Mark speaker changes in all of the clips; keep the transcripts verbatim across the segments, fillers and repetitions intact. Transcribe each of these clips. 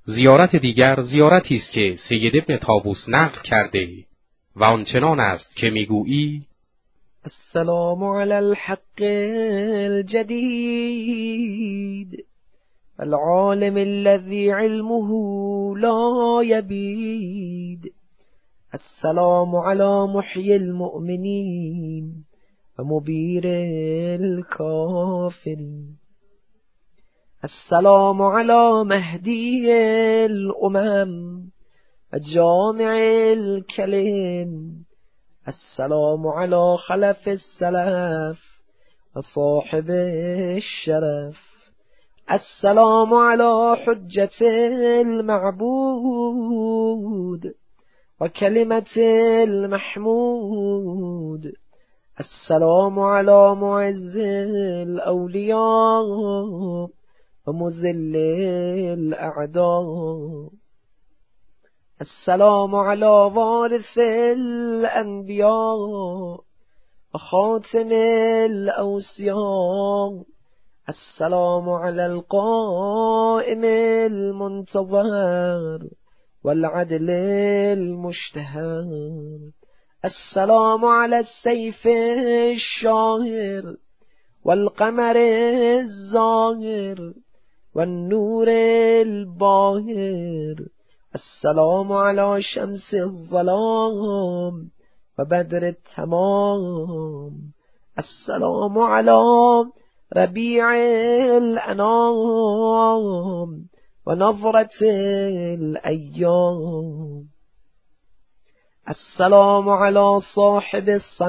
Speaker 1: زیارت دیگر زیارتی است که سید ابن طاووس نقل کرده و آنچنان است که میگویی:
Speaker 2: السلام علی الحق الجدید العالم الذي علمه لا يبيد السلام على محيي المؤمنين ومبير الكافرين السلام على مهدي الأمم وجامع الكلم السلام على خلف السلف وصاحب الشرف السلام على حجة المعبود وكلمة المحمود السلام على معز الأولياء ومذل الأعداء السلام على وارث الأنبياء وخاتم الأوصياء السلام على القائم المنتظر والعدل المشتهر السلام على السيف الشاهر والقمر الظاهر والنور الباهر السلام على شمس الظلام وبدر التمام السلام على ربيع الأنام ونظرة الأيام السلام على صاحب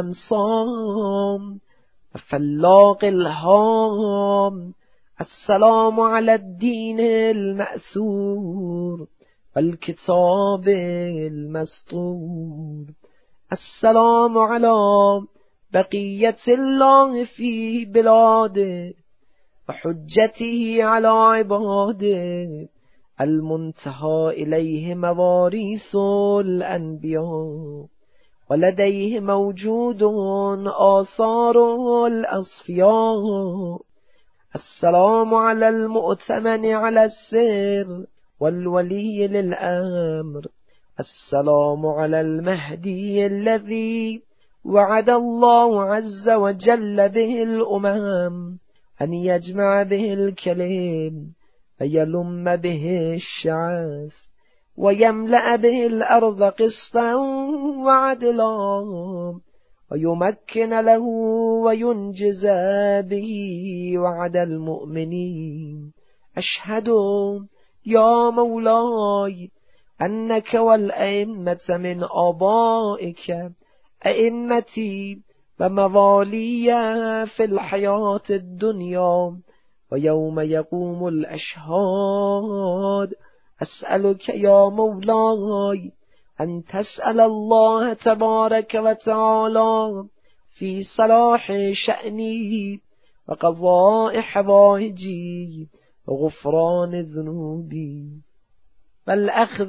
Speaker 2: الصمصام وفلاق الهام السلام على الدين المأثور والكتاب المسطور السلام على بقية الله في بلاده وحجته على عباده المنتهى إليه مواريث الأنبياء ولديه موجود آثار الأصفياء السلام على المؤتمن على السر والولي للأمر السلام على المهدي الذي وعد الله عز وجل به الأمم أن يجمع به الكلم فيلم به الشعث ويملأ به الأرض قسطا وعدلا ويمكن له وينجز به وعد المؤمنين أشهد يا مولاي أنك والأئمة من آبائك أئمتي وموالي في الحياة الدنيا ويوم يقوم الأشهاد أسألك يا مولاي أن تسأل الله تبارك وتعالى في صلاح شأني وقضاء حوائجي وغفران ذنوبي والأخذ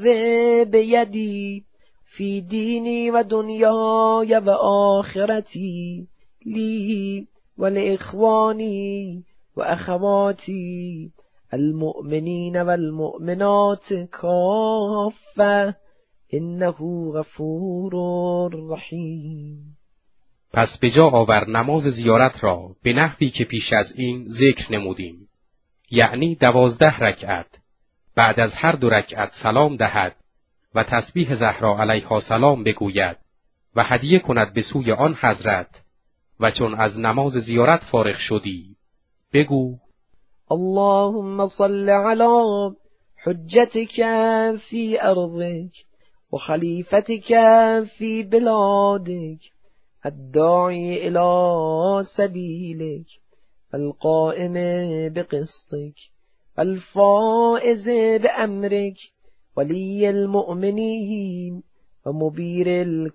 Speaker 2: بيدي في ديني ودنياي وآخرتي لي ولإخواني وأخواتي المؤمنين والمؤمنات كافة إنه غفور رحیم.
Speaker 1: پس به جا آور نماز زیارت را به نحوی که پیش از این ذکر نمودیم، یعنی دوازده رکعت. بعد از هر دو رکعت سلام دهد و تسبیح زهرا علیها سلام بگوید و هدیه کند به سوی آن حضرت و چون از نماز زیارت فارغ شدی بگو:
Speaker 2: اللهم صل على حجتك في أرضك وخليفتك في بلادك الداعي إلى سبيلك القائم بقسطك الفائز بأمرك ولي المؤمنين ومبير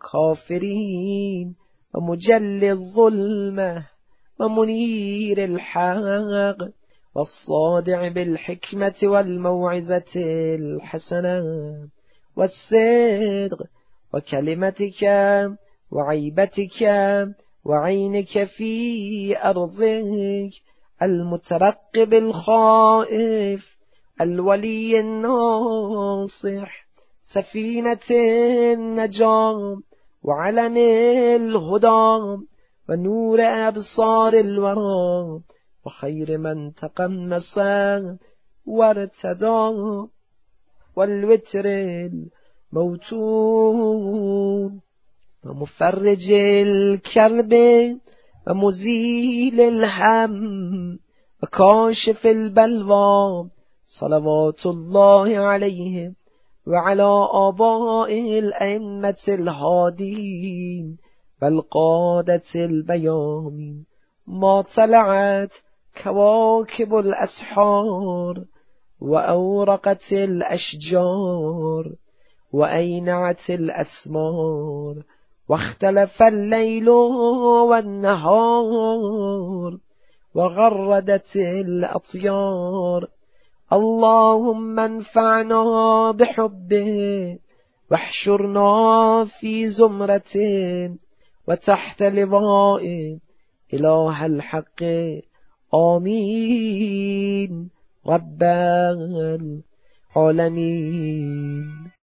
Speaker 2: الكافرين ومجل الظلمة ومنير الحق والصادع بالحكمة والموعظة الحسنة والصدق وكلمتك وعيبتك وعينك في أرضك المترقب الخائف الولي الناصح سفينة النجاة وعلم الهدى ونور أبصار الورى وخير من تقمص وارتدى والوتر الموتون ومفرج الكرب ومزيل الهم وكاشف البلوى صلوات الله عليهم وعلى آبائه الأئمة الهادين والقادة البيامين. ما طلعت كواكب الأسحار وأورقت الأشجار وأينعت الأسمار واختلف الليل والنهار وغردت الأطيار. اللهم انفعنا بحبه واحشرنا في زمرته وتحت لواء إله الحق آمين رب العالمين.